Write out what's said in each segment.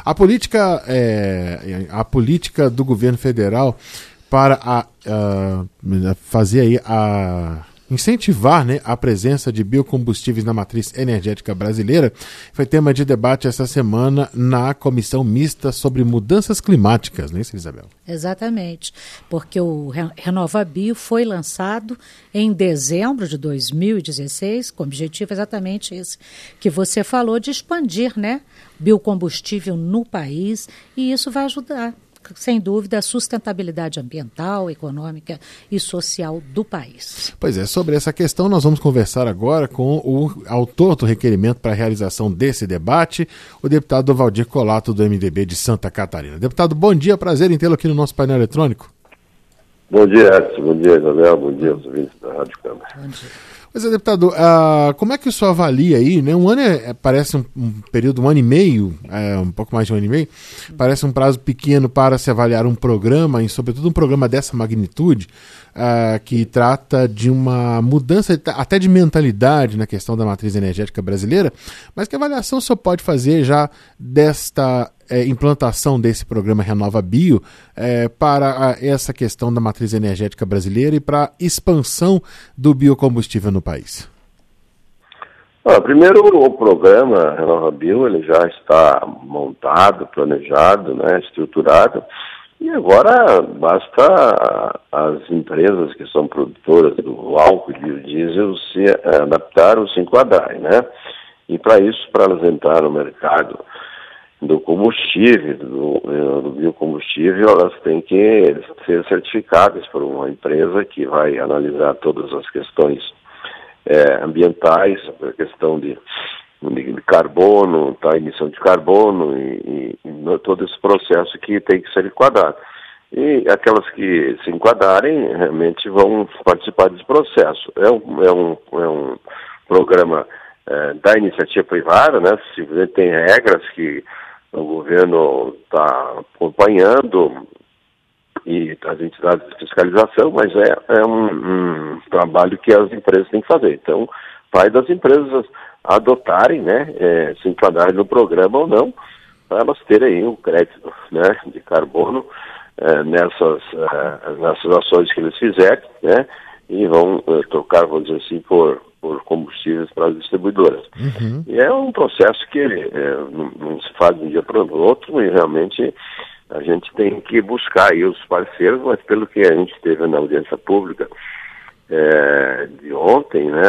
a política do governo federal para fazer aí incentivar, né, a presença de biocombustíveis na matriz energética brasileira foi tema de debate essa semana na Comissão Mista sobre Mudanças Climáticas, não é isso, Isabel? Exatamente, porque o RenovaBio foi lançado em dezembro de 2016, com o objetivo exatamente esse que você falou, de expandir, né, biocombustível no país, e isso vai ajudar, sem dúvida, a sustentabilidade ambiental, econômica e social do país. Pois é, sobre essa questão nós vamos conversar agora com o autor do requerimento para a realização desse debate, o deputado Valdir Colato, do MDB de Santa Catarina. Deputado, bom dia, prazer em tê-lo aqui no nosso painel eletrônico. Bom dia, Edson, bom dia, Isabel, bom dia aos ouvintes da Rádio Câmara. Bom dia. Pois é, deputado, como é que o senhor avalia aí, né? Um ano parece um período, um ano e meio, um pouco mais de um ano e meio, parece um prazo pequeno para se avaliar um programa, e sobretudo um programa dessa magnitude, que trata de uma mudança até de mentalidade na questão da matriz energética brasileira, mas que avaliação o senhor pode fazer já desta implantação desse programa RenovaBio para essa questão da matriz energética brasileira e para a expansão do biocombustível no país? Primeiro, o programa RenovaBio ele já está montado, planejado, né, estruturado, e agora basta as empresas que são produtoras do álcool e biodiesel se adaptarem, se enquadrarem, né? E para isso, para elas entrarem no mercado do combustível, do biocombustível, elas têm que ser certificadas por uma empresa que vai analisar todas as questões ambientais, a questão de carbono, a emissão de carbono e todo esse processo que tem que ser enquadrado. E aquelas que se enquadrarem realmente vão participar desse processo. É um programa da iniciativa privada, né? Simplesmente tem regras que o governo está acompanhando e as entidades de fiscalização, mas é um trabalho que as empresas têm que fazer. Então, vai das empresas adotarem, né, se enquadrarem no programa ou não, para elas terem aí um crédito, né, de carbono nessas ações que eles fizerem, né, e vão trocar, vamos dizer assim, por combustíveis para as distribuidoras. Uhum. E é um processo que não se faz de um dia para o outro, e realmente a gente tem que buscar aí os parceiros, mas pelo que a gente teve na audiência pública de ontem, né,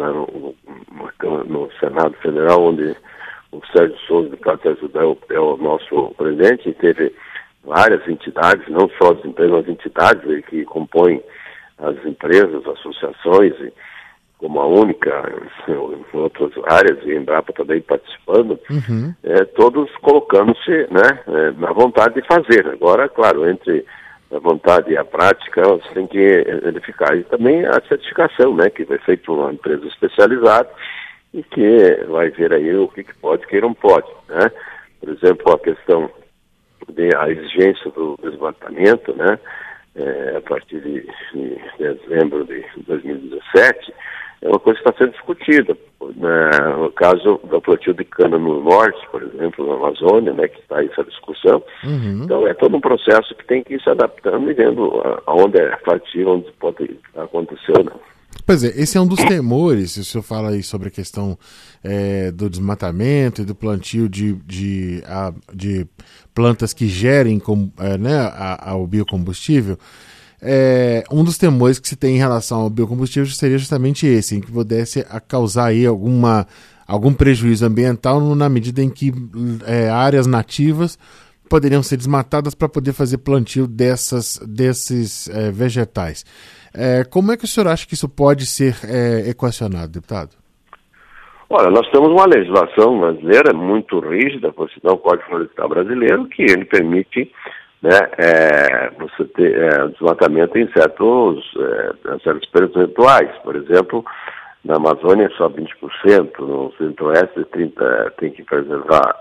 no Senado Federal, onde o Sérgio Souza, deputado Sérgio Souza, é o nosso presidente, e teve várias entidades, não só as empresas, mas entidades aí que compõem as empresas, associações, como a única, em outras áreas, e a Embrapa também participando, uhum. Todos colocando-se, né, na vontade de fazer. Agora, claro, entre a vontade e a prática, você tem que verificar. E também a certificação, né, que foi feita por uma empresa especializada e que vai ver aí o que pode e o que não pode, né. Por exemplo, a questão da exigência do desmatamento, né, a partir de dezembro de 2017, é uma coisa que está sendo discutida. No caso do plantio de cana no norte, por exemplo, na Amazônia, né, que está essa discussão. Uhum. Então, é todo um processo que tem que ir se adaptando e vendo aonde é factível, onde pode acontecer ou não. Pois é, esse é um dos temores, se o senhor fala aí sobre a questão do desmatamento e do plantio de plantas que gerem ao biocombustível. Um dos temores que se tem em relação ao biocombustível seria justamente esse, em que pudesse causar aí algum prejuízo ambiental na medida em que áreas nativas poderiam ser desmatadas para poder fazer plantio desses vegetais. Como é que o senhor acha que isso pode ser equacionado, deputado? Olha, nós temos uma legislação brasileira muito rígida, por sinal o Código Florestal brasileiro, que ele permite, né, você ter desmatamento em certos percentuais. Por exemplo, na Amazônia é só 20%, no Centro-Oeste tem que preservar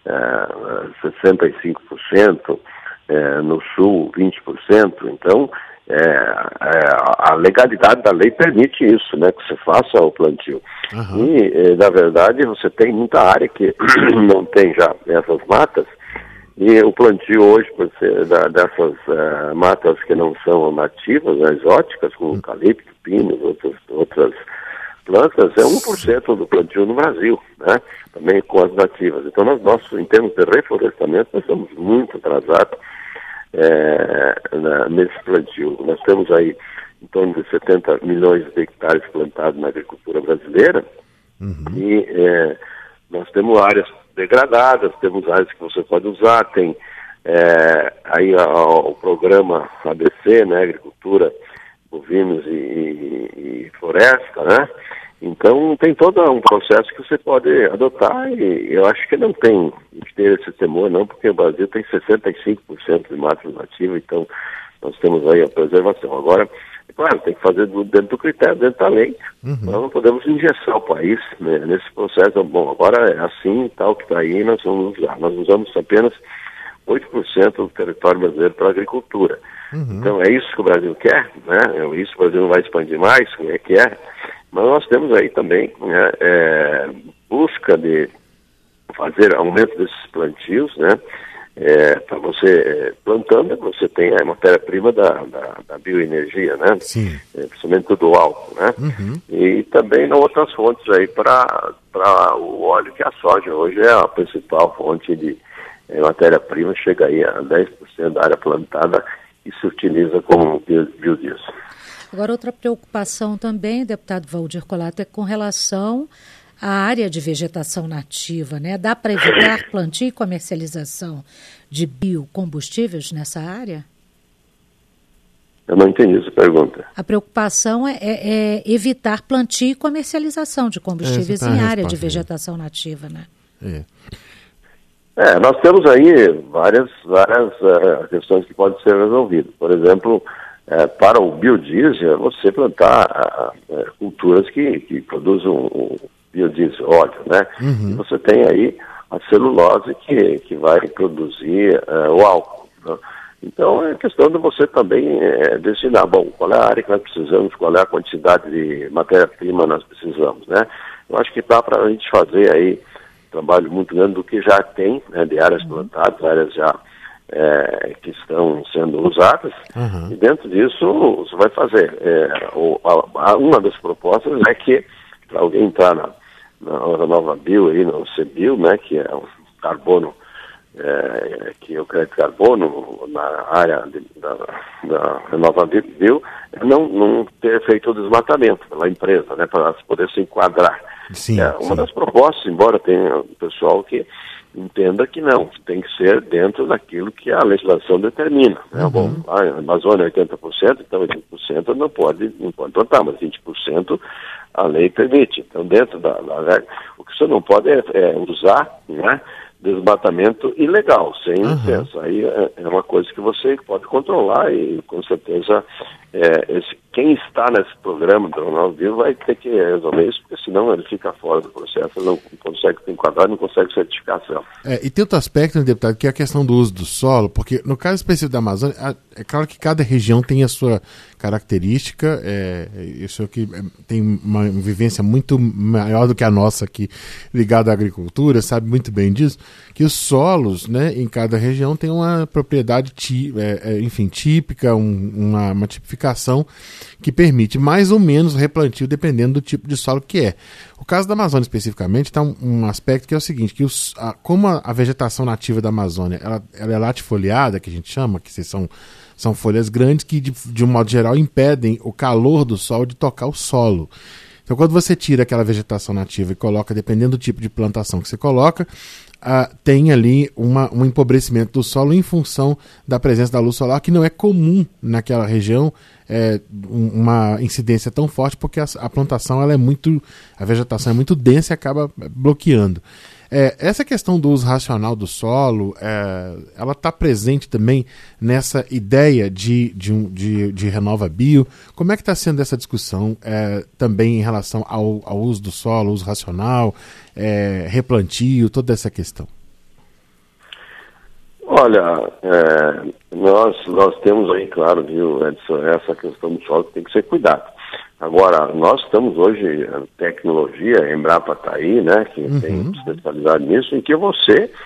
65%, no Sul 20%. Então, a legalidade da lei permite isso, né, que você faça o plantio. Uhum. E, na verdade, você tem muita área que não tem já essas matas, E o plantio hoje, por ser dessas matas que não são nativas, exóticas, como eucalipto, pinos, outras plantas, é 1% do plantio no Brasil, né? Também com as nativas. Então, nós em termos de reflorestamento, nós estamos muito atrasados nesse plantio. Nós temos aí em torno de 70 milhões de hectares plantados na agricultura brasileira, e nós temos áreas degradadas, temos áreas que você pode usar, tem aí o programa ABC, né, Agricultura, Bovinos e Floresta, né? Então tem todo um processo que você pode adotar, e eu acho que não tem que ter esse temor não, porque o Brasil tem 65% de mata nativa, então nós temos aí a preservação. Agora, é claro, tem que fazer dentro do critério, dentro da lei. Nós não podemos engessar o país, né, nesse processo. Bom, agora é assim e tal que está aí, nós vamos usar. Nós usamos apenas 8% do território brasileiro para a agricultura. Então é isso que o Brasil quer, né? É isso que o Brasil não vai expandir mais, quer. Mas nós temos aí também busca de fazer aumento desses plantios, né? Para você plantando, você tem a matéria-prima da bioenergia, né? Sim. Principalmente do álcool, né? E também outras fontes aí para o óleo, que a soja hoje é a principal fonte de matéria-prima, chega aí a 10% da área plantada e se utiliza como biodiesel. Agora, outra preocupação também, deputado Valdir Colato, é com relação à área de vegetação nativa, né? Dá para evitar plantio e comercialização de biocombustíveis nessa área? Eu não entendi essa pergunta. A preocupação é evitar plantio e comercialização de combustíveis em área de vegetação nativa, né? Nós temos aí várias questões que podem ser resolvidas. Por exemplo, para o biodiesel, você plantar culturas que produzem o biodiesel, óleo, né? E você tem aí a celulose que vai produzir o álcool, né? Então, é questão de você também destinar, qual é a área que nós precisamos, qual é a quantidade de matéria-prima nós precisamos, né? Eu acho que dá para a gente fazer aí trabalho muito grande do que já tem, né, de áreas plantadas, áreas já que estão sendo usadas, e dentro disso você vai fazer. Uma das propostas é que, para alguém entrar na Nova Bio, aí, no CBio, né, que é o carbono, que é o crédito carbono na área da Nova Bio, não ter feito o desmatamento pela empresa, né, para poder se enquadrar. Sim, uma das propostas, embora tenha pessoal que entenda que não, tem que ser dentro daquilo que a legislação determina, né? Bom, a Amazônia é 80%, então 80% não pode plantar, mas 20% a lei permite. Então, dentro da lei, o que você não pode é usar, né, desmatamento ilegal, sem licença. Aí é uma coisa que você pode controlar e, com certeza, quem está nesse programa do Nova Bio vai ter que resolver isso, porque senão ele fica fora do processo, não consegue se enquadrar, não consegue certificação. E tem outro aspecto, né, deputado, que é a questão do uso do solo, porque no caso específico da Amazônia, é claro que cada região tem a sua característica, isso aqui tem uma vivência muito maior do que a nossa aqui, ligada à agricultura, sabe muito bem disso, que os solos, né, em cada região tem uma propriedade típica, uma tipificação que permite mais ou menos replantio dependendo do tipo de solo que é. O caso da Amazônia especificamente está um aspecto que é o seguinte, que como a vegetação nativa da Amazônia ela é latifoliada, que a gente chama, que são folhas grandes que de um modo geral impedem o calor do sol de tocar o solo. Então quando você tira aquela vegetação nativa e coloca, dependendo do tipo de plantação que você coloca, tem ali um empobrecimento do solo em função da presença da luz solar, que não é comum naquela região, uma incidência tão forte, porque a plantação a vegetação é muito densa e acaba bloqueando. Essa questão do uso racional do solo, ela está presente também nessa ideia de Renova Bio. Como é que está sendo essa discussão também em relação ao uso do solo, uso racional, replantio, toda essa questão? Olha, nós temos aí, claro, viu, Edson, essa questão do solo que tem que ser cuidado. Agora, nós estamos hoje, a tecnologia, a Embrapa está aí, né, que tem especializado nisso, em que você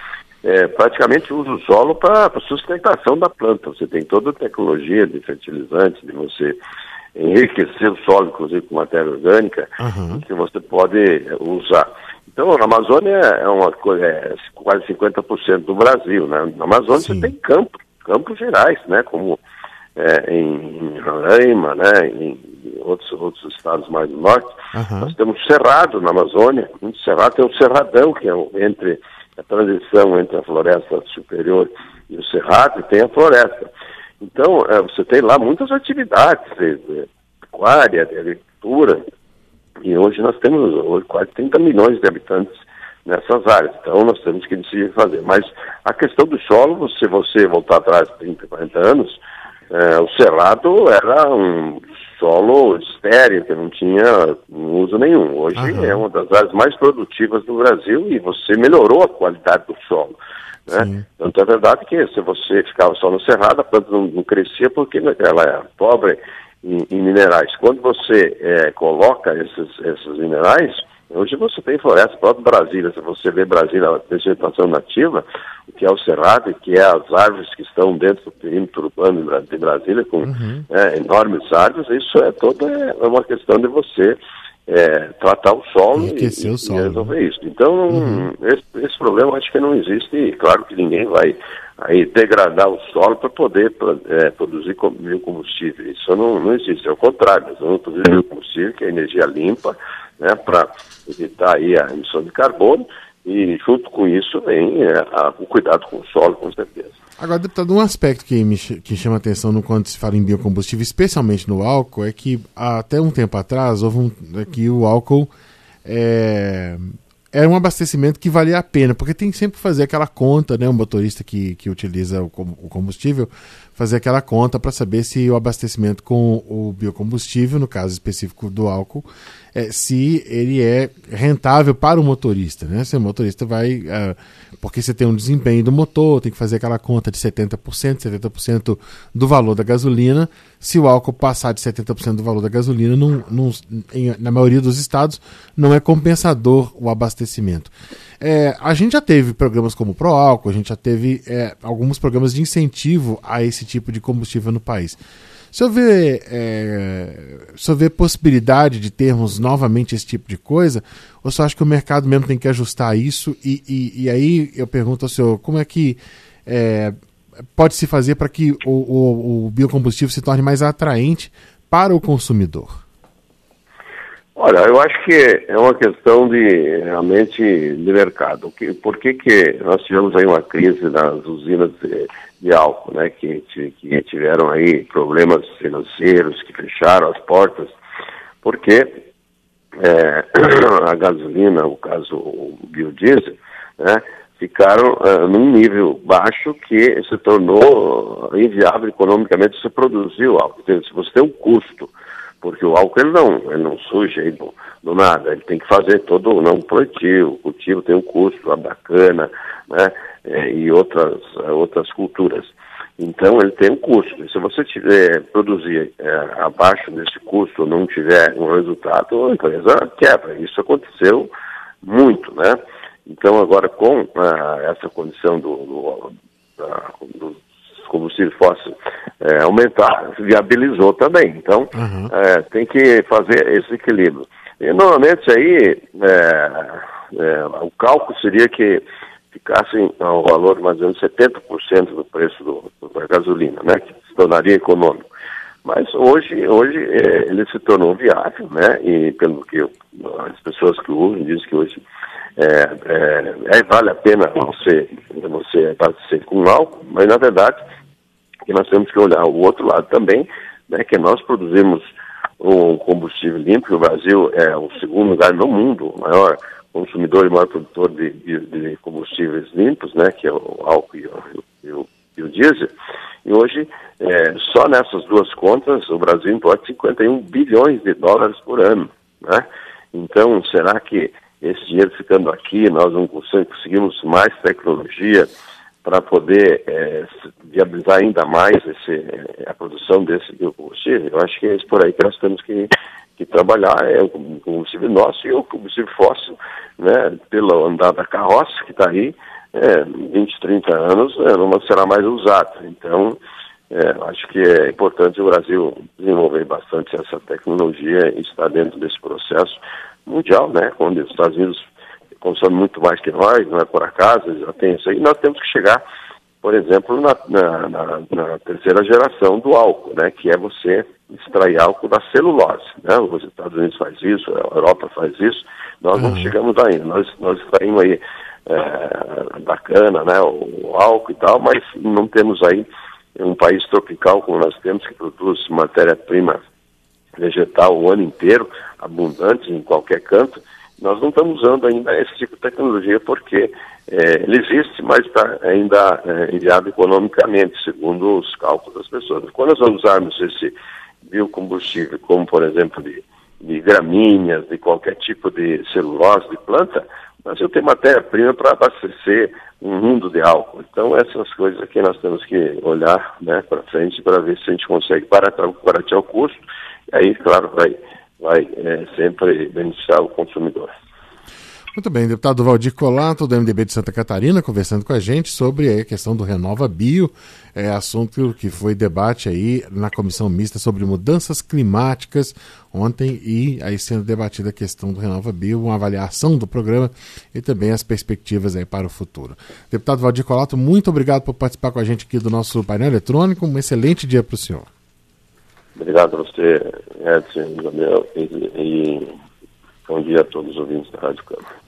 praticamente usa o solo para sustentação da planta. Você tem toda a tecnologia de fertilizante, de você enriquecer o solo, inclusive com matéria orgânica, que você pode usar. Então, na Amazônia é quase 50% do Brasil, né? Na Amazônia Você tem campos gerais, né? Como em Roraima, né? Em outros estados mais do norte. Nós temos cerrado na Amazônia, muito cerrado, tem o cerradão, que é entre a transição entre a floresta superior e o cerrado, e tem a floresta. Então, você tem lá muitas atividades, pecuária, de agricultura, e hoje nós temos quase 30 milhões de habitantes nessas áreas. Então, nós temos que decidir fazer. Mas a questão do solo, se você voltar atrás 30, 40 anos, o cerrado era um solo estéril, que não tinha uso nenhum. Hoje é uma das áreas mais produtivas do Brasil e você melhorou a qualidade do solo. Né? Tanto é verdade que se você ficava só no cerrado, a planta não crescia porque ela é pobre em minerais. Quando você coloca esses minerais, hoje você tem floresta, próprio Brasília, se você vê Brasília, a vegetação nativa, o que é o cerrado, que é as árvores que estão dentro do perímetro urbano de Brasília, com enormes árvores, isso é uma questão de você tratar o solo e resolver isso. Então, esse problema acho que não existe, e claro que ninguém vai aí degradar o solo para poder produzir biocombustível. Isso não existe, é o contrário, nós vamos produzir biocombustível, que é energia limpa, né, para evitar aí a emissão de carbono, e junto com isso vem o cuidado com o solo, com certeza. Agora, deputado, um aspecto que chama atenção quando se fala em biocombustível, especialmente no álcool, é que até um tempo atrás houve que o álcool era um abastecimento que valia a pena, porque tem que sempre fazer aquela conta, né, o motorista que utiliza o combustível, fazer aquela conta para saber se o abastecimento com o biocombustível, no caso específico do álcool, se ele é rentável para o motorista, né? Se o motorista vai... porque você tem um desempenho do motor, tem que fazer aquela conta de 70% do valor da gasolina. Se o álcool passar de 70% do valor da gasolina, na maioria dos estados, não é compensador o abastecimento. A gente já teve programas como o ProAlcool, a gente já teve alguns programas de incentivo a esse tipo de combustível no país. O senhor vê possibilidade de termos novamente esse tipo de coisa? Ou você acha que o mercado mesmo tem que ajustar isso? E aí eu pergunto ao senhor, como é que pode se fazer para que o biocombustível se torne mais atraente para o consumidor? Olha, eu acho que é uma questão realmente de mercado. Por que nós tivemos aí uma crise nas usinas de álcool, né, que tiveram aí problemas financeiros, que fecharam as portas? Porque a gasolina, no caso o biodiesel, né, ficaram num nível baixo que se tornou inviável economicamente se produzir o álcool. Se você tem um custo, porque o álcool ele não surge aí do nada, ele tem que fazer todo um plantio, o cultivo tem um custo, da cana, né, e outras culturas. Então ele tem um custo. E se você produzir abaixo desse custo, não tiver um resultado, a empresa quebra. Isso aconteceu muito, né? Então agora com essa condição dos combustíveis fósseis aumentar, viabilizou também. Então tem que fazer esse equilíbrio. E normalmente aí o cálculo seria que ficasse ao valor mais ou menos 70% do preço da gasolina, né, que se tornaria econômico. Mas hoje ele se tornou viável, né, e pelo que as pessoas que usam dizem que hoje vale a pena você abastecer com álcool, mas na verdade que nós temos que olhar o outro lado também, né, que nós produzimos um combustível limpo, que o Brasil é o segundo lugar no mundo, o maior consumidor e maior produtor de combustíveis limpos, né, que é o álcool e o diesel. E hoje, só nessas duas contas, o Brasil importa 51 bilhões de dólares por ano, né? Então, será que esse dinheiro ficando aqui, nós não conseguimos mais tecnologia para poder viabilizar ainda mais a produção desse biocombustível? Eu acho que é isso por aí que nós temos que trabalhar, o combustível nosso e o combustível fóssil, né, pelo andar da carroça que está aí, 20, 30 anos não será mais usado. Então, acho que é importante o Brasil desenvolver bastante essa tecnologia e estar dentro desse processo mundial, né? Onde os Estados Unidos consomem muito mais que nós, não é por acaso, eles já têm isso aí. Nós temos que chegar, por exemplo, na terceira geração do álcool, né? Que é você extrair álcool da celulose, né? Os Estados Unidos faz isso, a Europa faz isso, nós não chegamos ainda. Nós extraímos aí da cana, né? O álcool e tal, mas não temos aí um país tropical como nós temos, que produz matéria-prima vegetal o ano inteiro, abundante em qualquer canto. Nós não estamos usando ainda esse tipo de tecnologia porque ele existe, mas está ainda inviável economicamente, segundo os cálculos das pessoas. Quando nós vamos usarmos esse biocombustível, como por exemplo de gramíneas, de qualquer tipo de celulose de planta, nós vamos ter matéria-prima para abastecer um mundo de álcool. Então, essas coisas aqui nós temos que olhar, né, para frente para ver se a gente consegue baratear o custo. E aí, claro, vai sempre beneficiar o consumidor. Muito bem, deputado Valdir Colato, do MDB de Santa Catarina, conversando com a gente sobre a questão do Renova Bio, assunto que foi debate aí na Comissão Mista sobre Mudanças Climáticas ontem, e aí sendo debatida a questão do Renova Bio, uma avaliação do programa e também as perspectivas aí para o futuro. Deputado Valdir Colato, muito obrigado por participar com a gente aqui do nosso painel eletrônico, um excelente dia para o senhor. Obrigado a você, Edson, Gabriel, e bom dia a todos os ouvintes da Rádio Câmara.